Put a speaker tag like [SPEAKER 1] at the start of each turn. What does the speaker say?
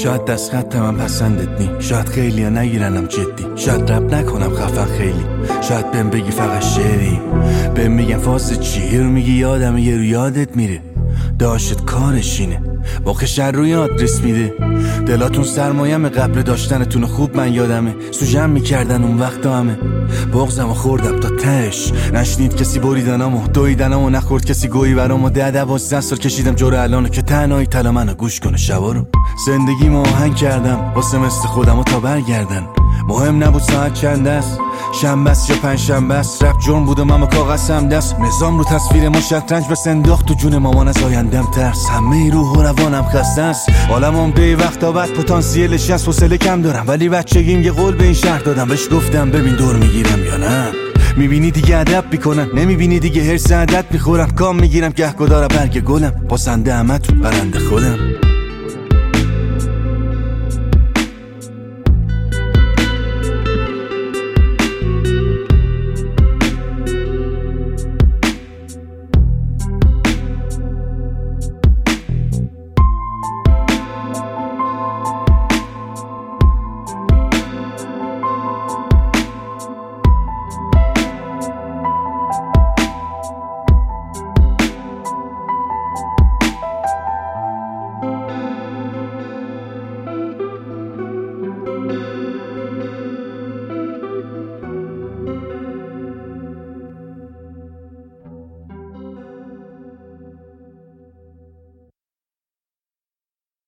[SPEAKER 1] شاید دست خط من پسندت نی، شاید خیلی ها نگیرنم جدی، شاید رب نکنم خفن خیلی، شاید بهم بگی فقط شعری، بهم میگن فاز چی، رو میگی یادم یه رو یادت میره، داشت کارشینه واقع شر روی آدرس میده. دلاتون سرمایم قبل داشتنتون خوب من یادمه، سوژم میکردن اون وقت همه، بغزمو خوردم تا تش، نشنید کسی بریدنامو دویدنامو، نخورد کسی گویی برامو، 10-12 سال کشیدم جور الانو که تنهایی تلا منو گوش کنه شبا رو. زندگی آهنگ کردم واسه مثل خودمو تا برگردن، مهم نبود ساعت چند است، شنبه است یا پنجشنبه است، رپ جرم بود و من با کاغذم دست، نظام رو تصویر ما شطرنج بس انداخت تو جون مامان، از آیندم ترس، همه روح و روانم خسته است، عالم عمده وقتا بعد پتانسیلش هست، حوصله کم دارم ولی بچگیم یه قول به این شهر دادم، بهش گفتم ببین دور میگیرم یا نه، میبینی دیگه ادب میکنن، نمیبینی دیگه هرس عدد میخورم، کام میگیرم گهگدار برگ گلم، پاسنده همه تو برنده خودم.